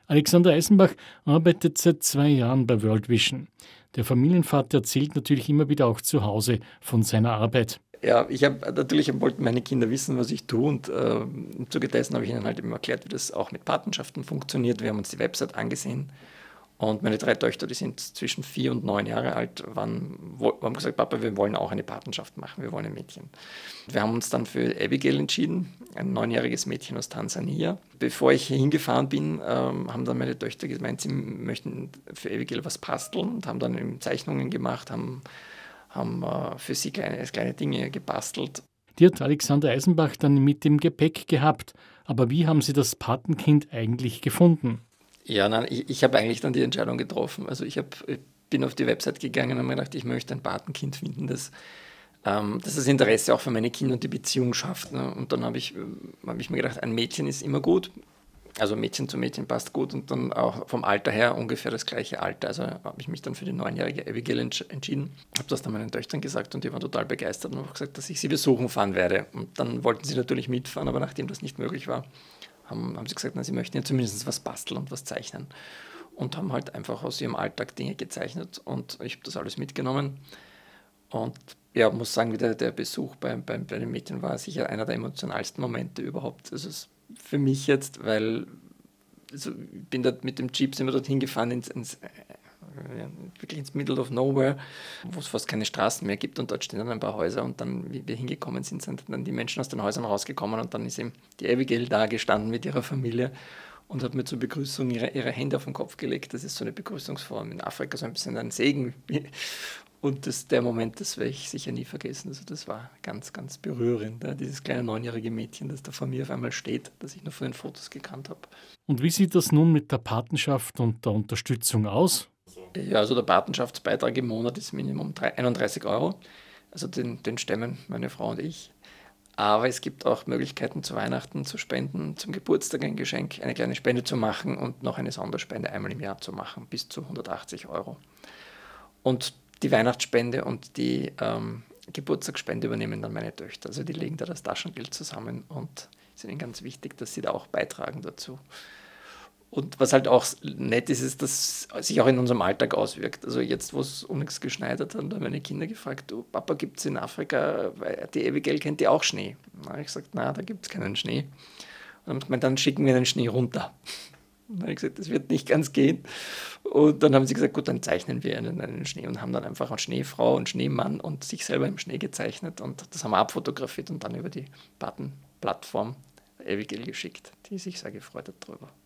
Alexander Eisenbach arbeitet seit 2 Jahren bei World Vision. Der Familienvater erzählt natürlich immer wieder auch zu Hause von seiner Arbeit. Ja, wollten meine Kinder wissen, was ich tue, und im Zuge dessen habe ich ihnen halt eben erklärt, wie das auch mit Patenschaften funktioniert. Wir haben uns die Website angesehen und meine 3 Töchter, die sind zwischen 4 und 9 Jahre alt, haben gesagt, Papa, wir wollen auch eine Patenschaft machen, wir wollen ein Mädchen. Wir haben uns dann für Abigail entschieden, ein 9-jähriges Mädchen aus Tansania. Bevor ich hier hingefahren bin, haben dann meine Töchter gemeint, sie möchten für Abigail was basteln und haben dann eben Zeichnungen gemacht, haben für sie kleine Dinge gebastelt. Die hat Alexander Eisenbach dann mit dem Gepäck gehabt. Aber wie haben Sie das Patenkind eigentlich gefunden? Ja, nein, ich habe eigentlich dann die Entscheidung getroffen. Also ich bin auf die Website gegangen und habe mir gedacht, ich möchte ein Patenkind finden, das das Interesse auch für meine Kinder und die Beziehung schafft. Ne? Und dann habe ich mir gedacht, ein Mädchen ist immer gut. Also Mädchen zu Mädchen passt gut, und dann auch vom Alter her ungefähr das gleiche Alter. Also habe ich mich dann für die 9-jährige Abigail entschieden. Habe das dann meinen Töchtern gesagt und die waren total begeistert und haben gesagt, dass ich sie besuchen fahren werde. Und dann wollten sie natürlich mitfahren, aber nachdem das nicht möglich war, haben sie gesagt, na, sie möchten ja zumindest was basteln und was zeichnen. Und haben halt einfach aus ihrem Alltag Dinge gezeichnet und ich habe das alles mitgenommen. Und ja, muss sagen, der Besuch bei den Mädchen war sicher einer der emotionalsten Momente überhaupt. Also für mich jetzt, weil ich bin dort mit dem Jeep, sind wir dorthin gefahren wirklich ins Middle of Nowhere, wo es fast keine Straßen mehr gibt, und dort stehen dann ein paar Häuser, und dann, wie wir hingekommen sind dann die Menschen aus den Häusern rausgekommen, und dann ist eben die Abigail da gestanden mit ihrer Familie und hat mir zur Begrüßung ihre Hände auf den Kopf gelegt. Das ist so eine Begrüßungsform in Afrika, so ein bisschen ein Segen. Und der Moment, das werde ich sicher nie vergessen. Also das war ganz, ganz berührend. Ja, dieses kleine 9-jährige Mädchen, das da vor mir auf einmal steht, das ich nur von den Fotos gekannt habe. Und wie sieht das nun mit der Patenschaft und der Unterstützung aus? Ja, also der Patenschaftsbeitrag im Monat ist Minimum 31 Euro. Also den stemmen meine Frau und ich. Aber es gibt auch Möglichkeiten, zu Weihnachten zu spenden, zum Geburtstag ein Geschenk, eine kleine Spende zu machen und noch eine Sonderspende einmal im Jahr zu machen, bis zu 180 Euro. Und die Weihnachtsspende und die Geburtstagsspende übernehmen dann meine Töchter. Also die legen da das Taschengeld zusammen, und es ist ihnen ganz wichtig, dass sie da auch beitragen dazu. Und was halt auch nett ist, ist, dass es sich auch in unserem Alltag auswirkt. Also jetzt, wo es nichts geschneit hat, haben meine Kinder gefragt, du Papa, gibt es in Afrika, weil die Abigail kennt ja auch Schnee. Dann habe ich gesagt, na, da gibt es keinen Schnee. Und dann schicken wir den Schnee runter. Dann habe ich gesagt, das wird nicht ganz gehen. Und dann haben sie gesagt, gut, dann zeichnen wir einen Schnee, und haben dann einfach eine Schneefrau und Schneemann und sich selber im Schnee gezeichnet, und das haben wir abfotografiert und dann über die Patenplattform Abigail geschickt, die sich sehr gefreut hat darüber.